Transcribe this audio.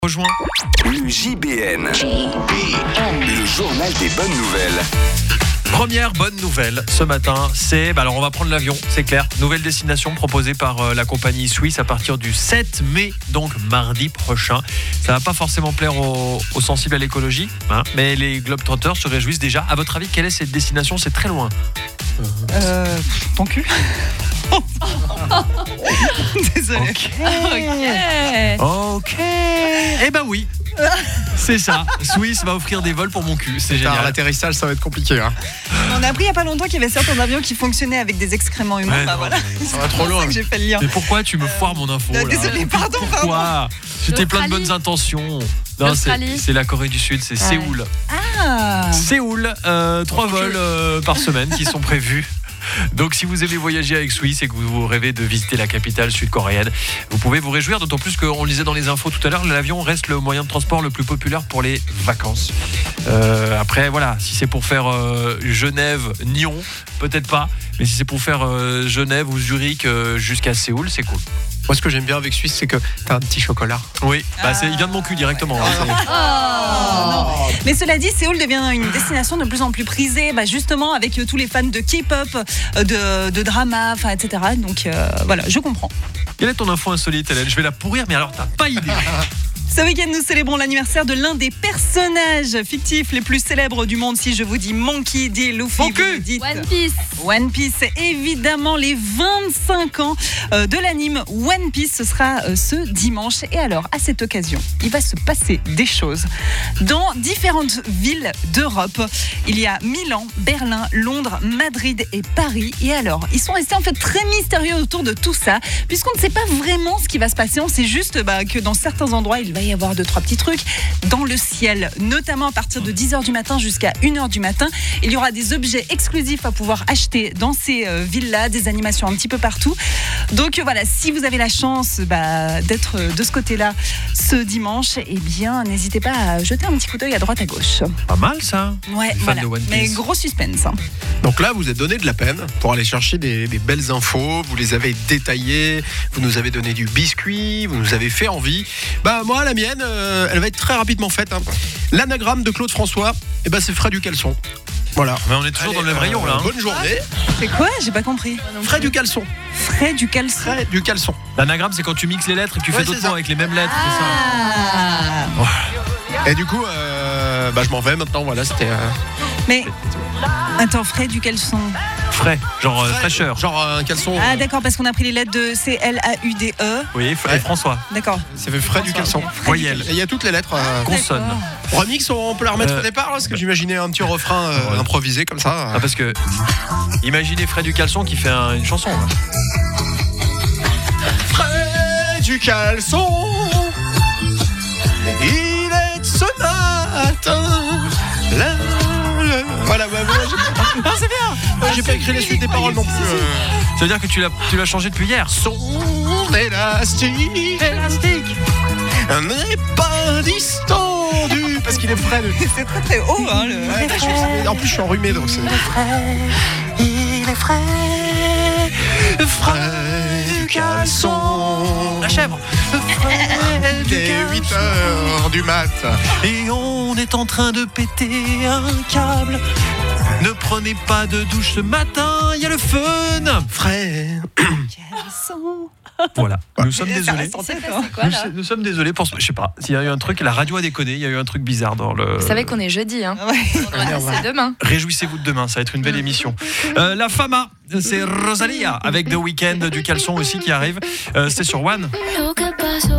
Rejoint Le JBN, le journal des bonnes nouvelles. Première bonne nouvelle ce matin, c'est alors on va prendre l'avion, c'est clair. Nouvelle destination proposée par la compagnie Swiss à partir du 7 mai, donc mardi prochain. Ça va pas forcément plaire aux sensibles à l'écologie, mais les Globetrotters se réjouissent déjà. À votre avis, quelle est cette destination ? C'est très loin. Ton cul. Désolé. Ok. Eh ben oui. C'est ça. Swiss va offrir des vols pour mon cul. C'est génial. L'atterrissage, ça va être compliqué. Hein. On a appris il n'y a pas longtemps qu'il y avait certains avions qui fonctionnaient avec des excréments humains. Ouais, Voilà. Ça va trop loin. C'est pour ça que j'ai fait le lien. Mais pourquoi tu me foires mon info là ? Désolé, pardon. Pourquoi ? J'étais plein de bonnes L'Australie. intentions. Non, c'est la Corée du Sud, c'est Séoul. Ah. Séoul, 3 vols par semaine qui sont prévus. Donc si vous aimez voyager avec Swiss et que vous rêvez de visiter la capitale sud-coréenne, vous pouvez vous réjouir, d'autant plus qu'on le disait dans les infos tout à l'heure, l'avion reste le moyen de transport le plus populaire pour les vacances. Après voilà, si c'est pour faire Genève-Nyon, peut-être pas, mais si c'est pour faire Genève ou Zurich jusqu'à Séoul, c'est cool. Moi, ce que j'aime bien avec Suisse, c'est que t'as un petit chocolat. Oui, il vient de mon cul directement. Mais cela dit, Séoul devient une destination de plus en plus prisée, justement avec tous les fans de K-pop, de drama, etc. Donc voilà, je comprends. Quelle est ton info insolite, Hélène ? Je vais la pourrir, mais alors t'as pas idée. Ce week-end, nous célébrons l'anniversaire de l'un des personnages fictifs les plus célèbres du monde. Si je vous dis Monkey D. Luffy, Mon vous cul. me dites One Piece. One Piece, évidemment, les 25 ans de l'anime One Piece, ce sera ce dimanche. Et alors, à cette occasion, il va se passer des choses dans différentes villes d'Europe. Il y a Milan, Berlin, Londres, Madrid et Paris. Et alors, ils sont restés en fait très mystérieux autour de tout ça, puisqu'on ne sait pas vraiment ce qui va se passer. On sait juste que dans certains endroits, il va y avoir 2-3 petits trucs dans le ciel, notamment à partir de 10h du matin jusqu'à 1h du matin. Il y aura des objets exclusifs à pouvoir acheter dans ces villes-là, des animations un petit peu partout. Donc voilà, si vous avez la chance d'être de ce côté-là ce dimanche, eh bien n'hésitez pas à jeter un petit coup d'œil à droite à gauche. Pas mal ça. Ouais, Fan voilà. de One Piece. Mais gros suspense. Donc là, vous êtes donné de la peine pour aller chercher des belles infos. Vous les avez détaillées. Vous nous avez donné du biscuit. Vous nous avez fait envie. Moi, la mienne, elle va être très rapidement faite. Hein. L'anagramme de Claude François, c'est Frais du caleçon. Voilà. Mais on est toujours dans le même rayon là. Bonne journée. C'est quoi ? J'ai pas compris. Frais du caleçon. Frais du caleçon. Frais du caleçon. L'anagramme, c'est quand tu mixes les lettres et que tu fais Ouais, d'autres c'est ça. mots avec les mêmes lettres. C'est ça. Et du coup, je m'en vais maintenant. Voilà, c'était. Mais attends, frais du caleçon. Frais, genre fraîcheur. Genre un caleçon. Ah d'accord, parce qu'on a pris les lettres de C-L-A-U-D-E. Oui, et François. D'accord. Ça fait Frais du caleçon. Voyelle. Et il y a toutes les lettres. Consonne. Remix, on peut la remettre au départ, parce que j'imaginais un petit refrain improvisé comme ça. Ah, parce que imaginez Frais du caleçon qui fait une chanson. Là. Frais du caleçon, il est de ce matin. Voilà, c'est bien. j'ai pas écrit les suites des paroles non plus. Ça veut dire que tu l'as changé depuis hier. Son élastique n'est pas distendu parce qu'il est frais. C'est très très haut, hein, En plus, je suis enrhumé, donc c'est. Il est frais. Frais du caleçon. La chèvre. Dès 8h du mat. Et on est en train de péter un câble. Ne prenez pas de douche ce matin, il y a le fun. Frais. Voilà, nous sommes désolés. C'est quoi là ? Nous sommes désolés pour ce. Je sais pas, s'il y a eu un truc, la radio a déconné, il y a eu un truc bizarre dans le. Vous savez qu'on est jeudi, hein ? Ouais. C'est demain. Réjouissez-vous de demain, ça va être une belle émission. La Fama, c'est Rosalia avec The Weeknd, du caleçon aussi qui arrive. C'est sur One. Lo que pasa